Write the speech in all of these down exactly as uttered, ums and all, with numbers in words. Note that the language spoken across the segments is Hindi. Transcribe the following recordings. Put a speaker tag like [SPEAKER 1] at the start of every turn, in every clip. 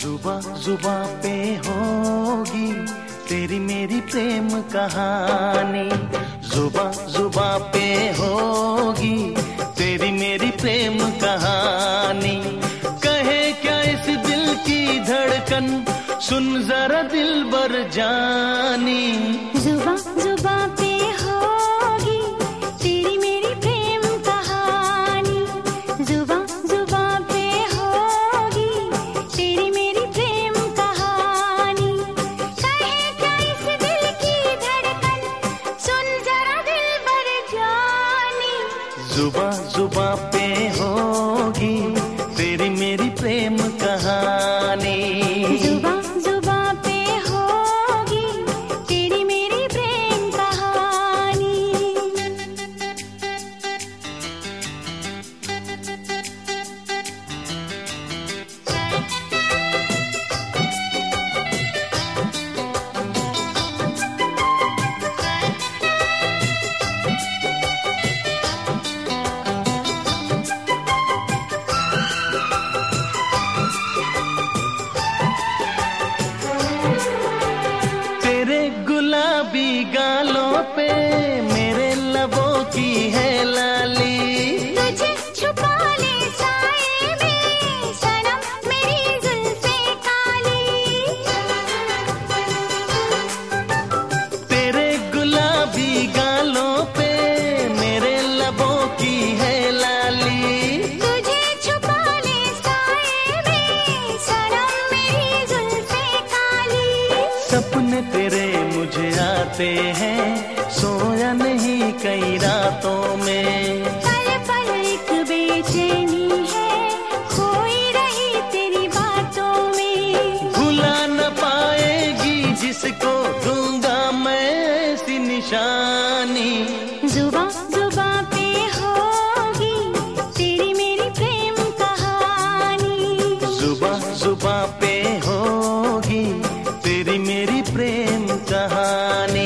[SPEAKER 1] जुबा जुबा पे होगी तेरी मेरी प्रेम कहानी, जुबा जुबा पे होगी तेरी मेरी प्रेम कहानी। कहे क्या इस दिल की धड़कन, सुन जरा दिलबर जानी।
[SPEAKER 2] जुबा जुबा पे होगी तेरी मेरी प्रेम कहानी, जुबा जुबा पे होगी तेरी मेरी प्रेम कहानी। कहे क्या इस दिल की धड़कन, सुन जरा दिलबर जानी।
[SPEAKER 1] जुबा जुबा पे होगी तेरी मेरी प्रेम कहानी,
[SPEAKER 2] जुबा जुबा पे होगी तेरी मेरी प्रेम कहानी।
[SPEAKER 1] तेरे गुलाबी गालों पे मेरे लबों की है लाली।
[SPEAKER 2] तुझे छुपा ले साए में सनम मेरी जुल्फे काली।
[SPEAKER 1] तेरे गुलाबी गालों पे मेरे लबों की है लाली।
[SPEAKER 2] तुझे छुपा ले साए में सनम मेरी जुल्फे काली।
[SPEAKER 1] सपने तेरे मुझे आते हैं, सोया नहीं कई रातों में।
[SPEAKER 2] पल पल एक बेचैनी है, खोई रही तेरी बातों में।
[SPEAKER 1] भुला न पाएगी जिसको दूंगा मैं ऐसी निशानी।
[SPEAKER 2] जुबा जुबा पे होगी तेरी मेरी प्रेम कहानी,
[SPEAKER 1] जुबा जुबा पे होगी तेरी मेरी प्रेम कहानी।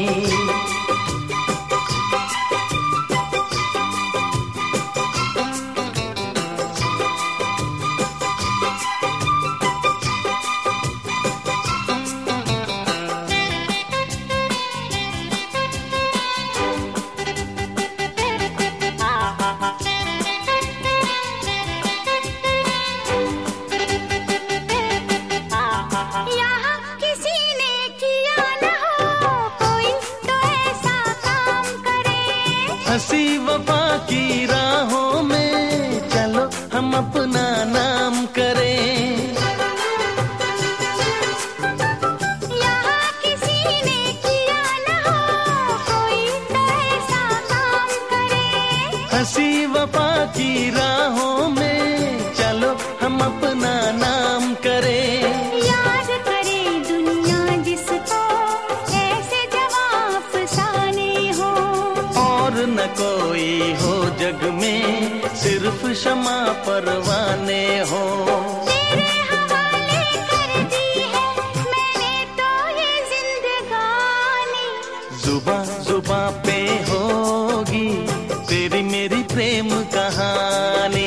[SPEAKER 2] यहाँ किसी ने किया न हो कोई तो ऐसा काम करे।
[SPEAKER 1] हंसी वफा की राहों में चलो हम अपना नाम करें।
[SPEAKER 2] यहाँ किसी ने किया न हो कोई तो ऐसा काम करे।
[SPEAKER 1] हंसी वफा की राहों में चलो हम अपना नाम करें।
[SPEAKER 2] याद करे दुनिया जिसको ऐसे जवाब फसाने हो।
[SPEAKER 1] और न कोई हो जग में सिर्फ शमा परवाने हो।
[SPEAKER 2] तेरे हवाले कर दी है मैंने तो ये जिंदगानी।
[SPEAKER 1] जुबा जुबा पे होगी तेरी मेरी प्रेम कहानी।